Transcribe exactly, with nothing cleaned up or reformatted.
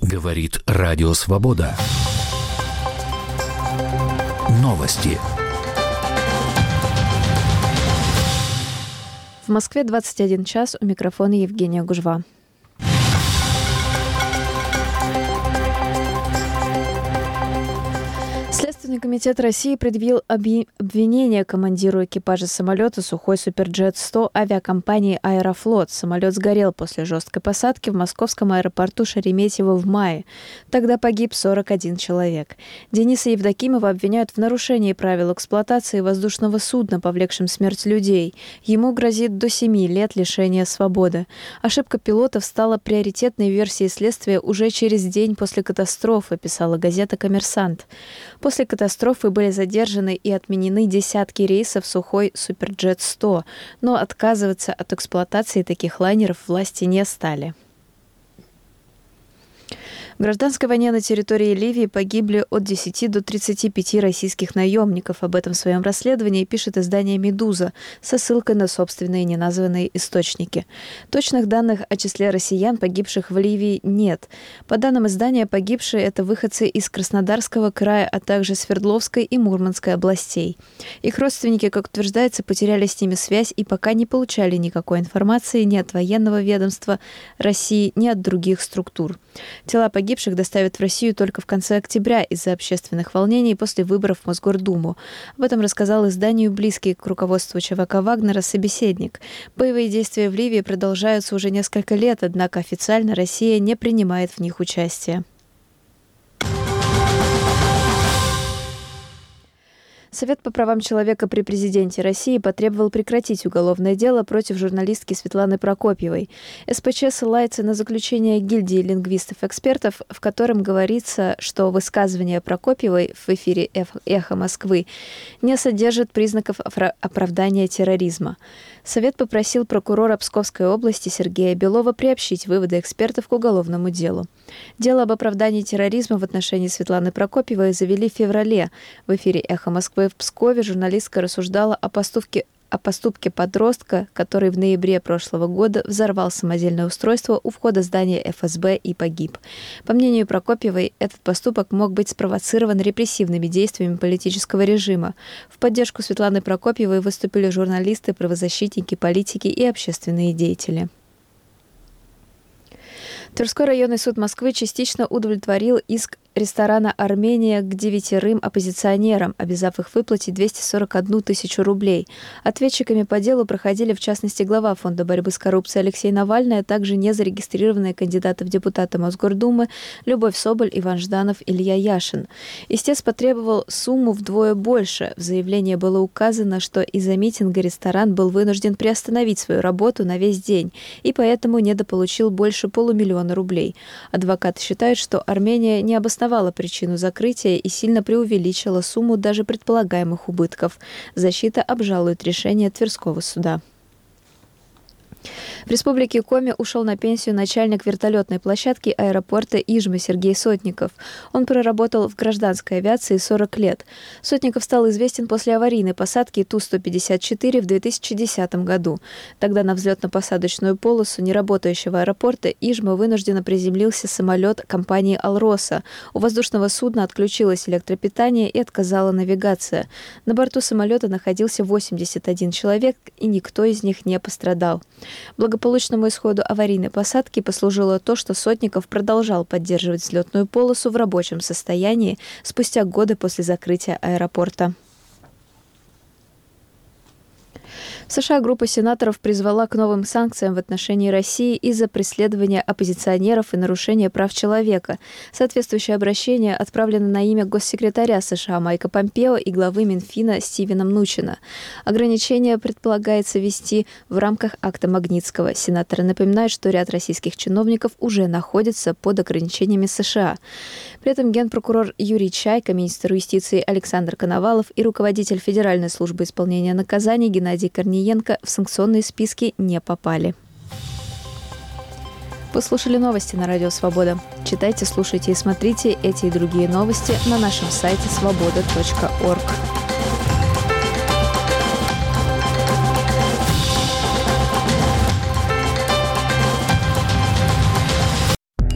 Говорит Радио Свобода. Новости. В Москве двадцать один час, у микрофона Евгения Гужва. Следственный комитет России предъявил обвинение командиру экипажа самолета «Сухой Суперджет сто» авиакомпании «Аэрофлот». Самолет сгорел после жесткой посадки в московском аэропорту Шереметьево в мае. Тогда погиб сорок один человек. Дениса Евдокимова обвиняют в нарушении правил эксплуатации воздушного судна, повлекшем смерть людей. Ему грозит до семи лет лишения свободы. Ошибка пилотов стала приоритетной версией следствия уже через день после катастрофы, писала газета «Коммерсант». После катастрофы были задержаны и отменены десятки рейсов «Сухой Суперджет сто», но отказываться от эксплуатации таких лайнеров власти не стали. В гражданской войне на территории Ливии погибли от десяти до тридцати пяти российских наемников. Об этом в своем расследовании пишет издание «Медуза» со ссылкой на собственные неназванные источники. Точных данных о числе россиян, погибших в Ливии, нет. По данным издания, погибшие – это выходцы из Краснодарского края, а также Свердловской и Мурманской областей. Их родственники, как утверждается, потеряли с ними связь и пока не получали никакой информации ни от военного ведомства России, ни от других структур. Тела погибших Погибших доставят в Россию только в конце октября из-за общественных волнений после выборов в Мосгордуму. Об этом рассказал изданию близкий к руководству ЧВК Вагнера собеседник. Боевые действия в Ливии продолжаются уже несколько лет, однако официально Россия не принимает в них участие. Совет по правам человека при президенте России потребовал прекратить уголовное дело против журналистки Светланы Прокопьевой. СПЧ ссылается на заключение гильдии лингвистов-экспертов, в котором говорится, что высказывания Прокопьевой в эфире «Эхо Москвы» не содержат признаков оправдания терроризма. Совет попросил прокурора Псковской области Сергея Белова приобщить выводы экспертов к уголовному делу. Дело об оправдании терроризма в отношении Светланы Прокопьевой завели в феврале. В эфире «Эхо Москвы» в Пскове журналистка рассуждала о поступке о поступке подростка, который в ноябре прошлого года взорвал самодельное устройство у входа здания эф эс бэ и погиб. По мнению Прокопьевой, этот поступок мог быть спровоцирован репрессивными действиями политического режима. В поддержку Светланы Прокопьевой выступили журналисты, правозащитники, политики и общественные деятели. Тверской районный суд Москвы частично удовлетворил иск ресторана «Армения» к девятерым оппозиционерам, обязав их выплатить двести сорок одну тысячу рублей. Ответчиками по делу проходили, в частности, глава Фонда борьбы с коррупцией Алексей Навальный, а также незарегистрированные кандидаты в депутаты Мосгордумы Любовь Соболь, Иван Жданов, Илья Яшин. Истец потребовал сумму вдвое больше. В заявлении было указано, что из-за митинга ресторан был вынужден приостановить свою работу на весь день и поэтому недополучил больше полумиллиона рублей. Адвокаты считают, что Армения не обосновала причину закрытия и сильно преувеличила сумму даже предполагаемых убытков. Защита обжалует решение Тверского суда. В Республике Коми ушел на пенсию начальник вертолетной площадки аэропорта Ижма Сергей Сотников. Он проработал в гражданской авиации сорок лет. Сотников стал известен после аварийной посадки Ту сто пятьдесят четыре в две тысячи десятом году. Тогда на взлетно-посадочную полосу неработающего аэропорта Ижма вынужденно приземлился самолет компании «Алроса». У воздушного судна отключилось электропитание и отказала навигация. На борту самолета находился восемьдесят один человек, и никто из них не пострадал. Благополучному исходу аварийной посадки послужило то, что Сотников продолжал поддерживать взлетную полосу в рабочем состоянии спустя годы после закрытия аэропорта. В США группа сенаторов призвала к новым санкциям в отношении России из-за преследования оппозиционеров и нарушения прав человека. Соответствующее обращение отправлено на имя госсекретаря США Майка Помпео и главы Минфина Стивена Мнучина. Ограничения предполагается ввести в рамках акта Магнитского. Сенаторы напоминают, что ряд российских чиновников уже находятся под ограничениями США. При этом генпрокурор Юрий Чайка, министр юстиции Александр Коновалов и руководитель Федеральной службы исполнения наказаний Геннадий Корниенко в санкционные списки не попали. Вы слушали новости на Радио Свобода. Читайте, слушайте и смотрите эти и другие новости на нашем сайте свобода точка орг.